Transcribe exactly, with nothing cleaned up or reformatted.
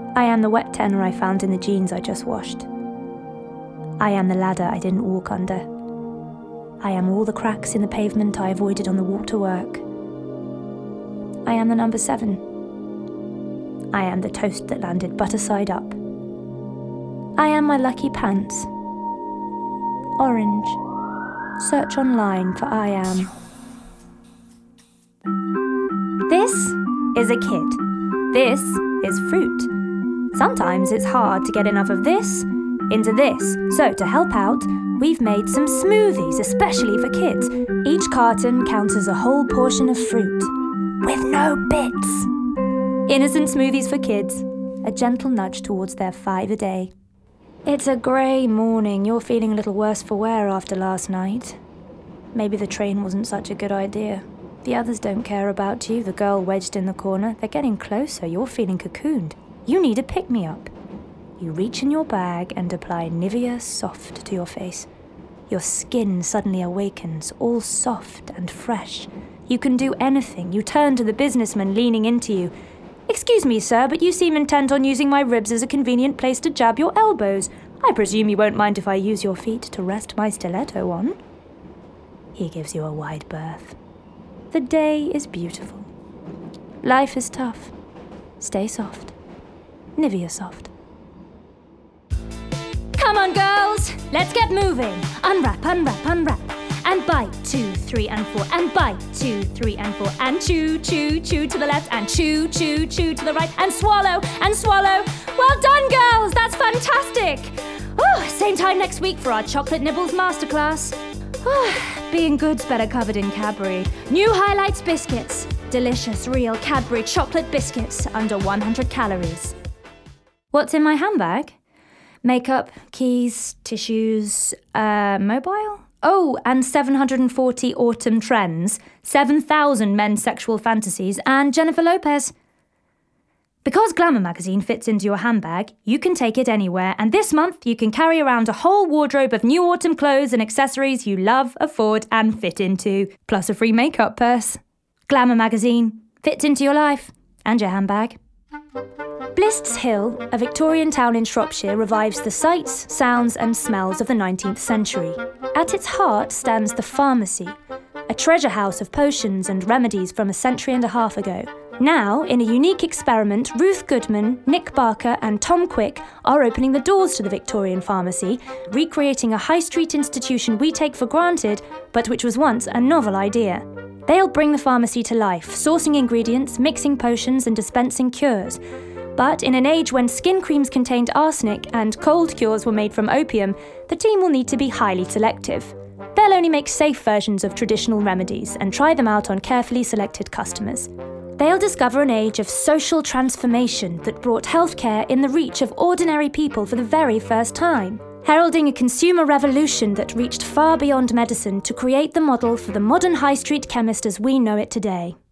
I am the wet tenor I found in the jeans I just washed. I am the ladder I didn't walk under. I am all the cracks in the pavement I avoided on the walk to work. I am the number seven. I am the toast that landed butter side up. I am my lucky pants. Orange. Search online for I am. This is a kid. This is fruit. Sometimes it's hard to get enough of this into this. So to help out, we've made some smoothies, especially for kids. Each carton counts as a whole portion of fruit, with no bits. Innocent smoothies for kids, a gentle nudge towards their five a day. It's a grey morning. You're feeling a little worse for wear after last night. Maybe the train wasn't such a good idea. The others don't care about you, the girl wedged in the corner. They're getting closer. You're feeling cocooned. You need a pick-me-up. You reach in your bag and apply Nivea Soft to your face. Your skin suddenly awakens, all soft and fresh. You can do anything. You turn to the businessman leaning into you. "Excuse me, sir, but you seem intent on using my ribs as a convenient place to jab your elbows. I presume you won't mind if I use your feet to rest my stiletto on?" He gives you a wide berth. The day is beautiful. Life is tough. Stay soft. Nivea Soft. Come on, girls! Let's get moving! Unwrap, unwrap, unwrap. And bite, two, three, and four. And bite, two, three, and four. And chew, chew, chew to the left. And chew, chew, chew to the right. And swallow, and swallow. Well done, girls! That's fantastic! Oh, same time next week for our Chocolate Nibbles Masterclass. Oh, being good's better covered in Cadbury. New Highlights biscuits. Delicious, real Cadbury chocolate biscuits under one hundred calories. What's in my handbag? Makeup, keys, tissues, uh, mobile? Oh, and seven hundred forty autumn trends, seven thousand men's sexual fantasies, and Jennifer Lopez. Because Glamour magazine fits into your handbag, you can take it anywhere, and this month you can carry around a whole wardrobe of new autumn clothes and accessories you love, afford, and fit into, plus a free makeup purse. Glamour magazine fits into your life and your handbag. Blists Hill, a Victorian town in Shropshire, revives the sights, sounds and smells of the nineteenth century. At its heart stands the pharmacy, a treasure house of potions and remedies from a century and a half ago. Now, in a unique experiment, Ruth Goodman, Nick Barker and Tom Quick are opening the doors to the Victorian pharmacy, recreating a high street institution we take for granted, but which was once a novel idea. They'll bring the pharmacy to life, sourcing ingredients, mixing potions and dispensing cures. But in an age when skin creams contained arsenic and cold cures were made from opium, the team will need to be highly selective. They'll only make safe versions of traditional remedies and try them out on carefully selected customers. They'll discover an age of social transformation that brought healthcare in the reach of ordinary people for the very first time, heralding a consumer revolution that reached far beyond medicine to create the model for the modern high street chemist as we know it today.